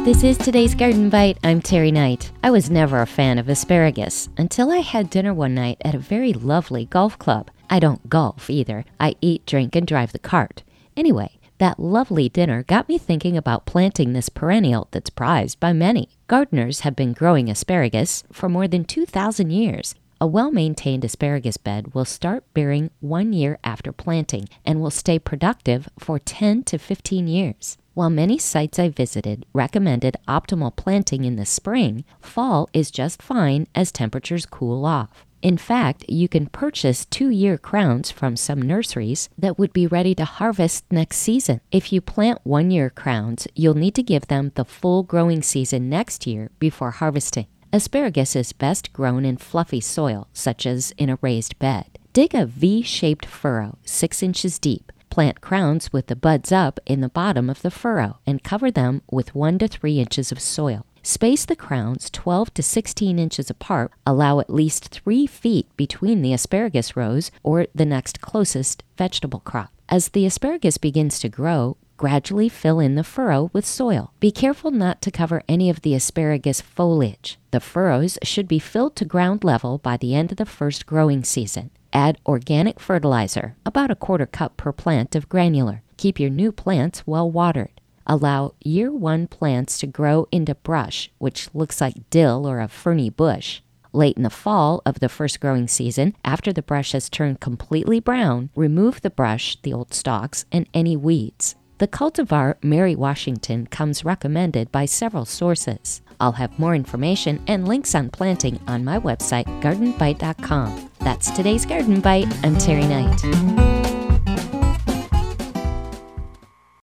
This is today's Garden Bite. I'm Terry Knight. I was never a fan of asparagus until I had dinner one night at a very lovely golf club. I don't golf either. I eat, drink, and drive the cart. Anyway, that lovely dinner got me thinking about planting this perennial that's prized by many. Gardeners have been growing asparagus for more than 2,000 years. A well-maintained asparagus bed will start bearing 1 year after planting and will stay productive for 10 to 15 years. While many sites I visited recommended optimal planting in the spring, fall is just fine as temperatures cool off. In fact, you can purchase 2-year crowns from some nurseries that would be ready to harvest next season. If you plant 1-year crowns, you'll need to give them the full growing season next year before harvesting. Asparagus is best grown in fluffy soil, such as in a raised bed. Dig a V-shaped furrow 6 inches deep. Plant crowns with the buds up in the bottom of the furrow and cover them with 1 to 3 inches of soil. Space the crowns 12 to 16 inches apart. Allow at least 3 feet between the asparagus rows or the next closest vegetable crop. As the asparagus begins to grow, gradually fill in the furrow with soil. Be careful not to cover any of the asparagus foliage. The furrows should be filled to ground level by the end of the first growing season. Add organic fertilizer, about 1/4 cup per plant of granular. Keep your new plants well watered. Allow year 1 plants to grow into brush, which looks like dill or a ferny bush. Late in the fall of the first growing season, after the brush has turned completely brown, remove the brush, the old stalks, and any weeds. The cultivar Mary Washington comes recommended by several sources. I'll have more information and links on planting on my website, gardenbite.com. That's today's Garden Bite. I'm Terry Knight.